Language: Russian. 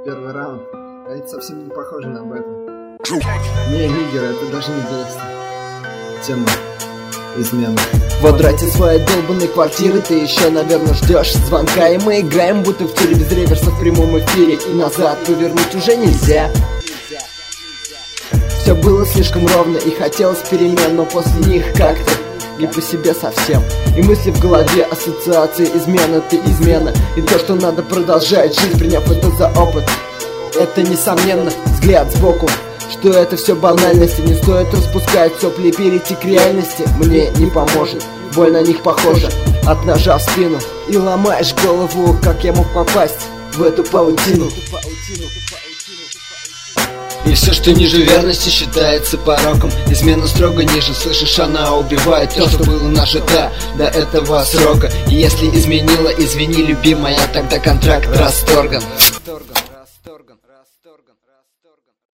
Первый раунд. А это совсем не похоже на бэтл. Не, нигер, это даже не бедство. Тема измены. В квадрате своей долбанной квартиры ты еще, наверное, ждешь звонка. И мы играем, будто в тире без реверса в прямом эфире. И назад повернуть уже нельзя. Все было слишком ровно и хотелось перемен, но после них как-то не по себе совсем. И мысли в голове, ассоциации, измена, ты измена. И то, что надо продолжать жить, приняв это за опыт. Это несомненно взгляд сбоку, что это все банальности. Не стоит распускать сопли и перейти к реальности. Мне не поможет, боль на них похожа от ножа в спину. И ломаешь голову, как я мог попасть в эту паутину. И все, что ниже верности, считается пороком. Измена строго ниже, слышишь, она убивает то, что было наше до этого срока. И если изменила, извини, любимая, тогда контракт расторган.